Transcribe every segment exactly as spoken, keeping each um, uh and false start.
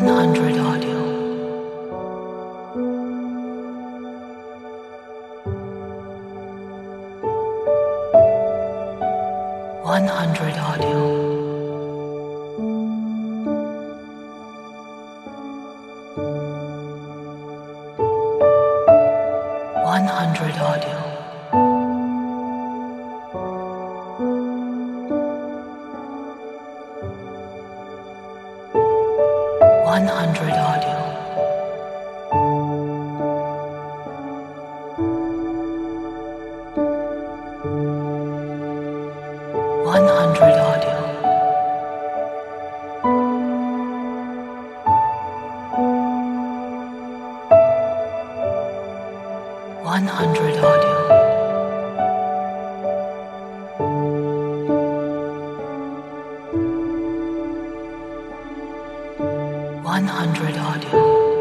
one hundred audio. one hundred audio. one hundred audio. one hundred audio. one hundred audio. one hundred audio. one hundred audio.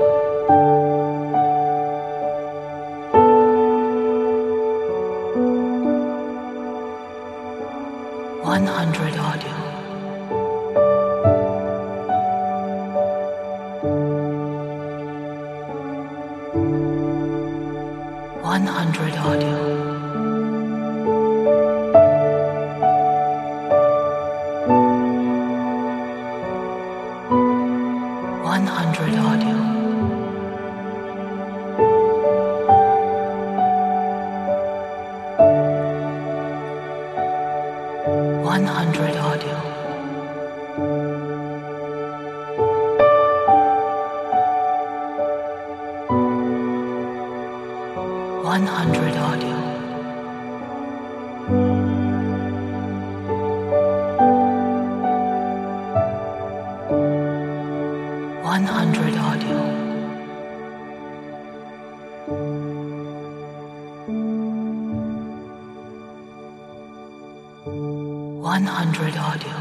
one hundred audio. one hundred audio. one hundred audio. one hundred audio. one hundred audio. one hundred audio. one hundred audio.